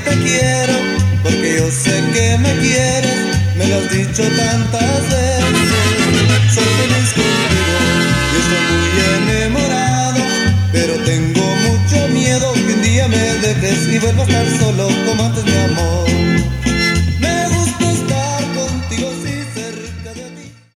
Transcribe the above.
te quiero, porque yo sé que me quieres, me lo has dicho tantas veces. Soy feliz contigo y estoy muy enamorado, pero tengo mucho miedo que un día me dejes y vuelva a estar solo.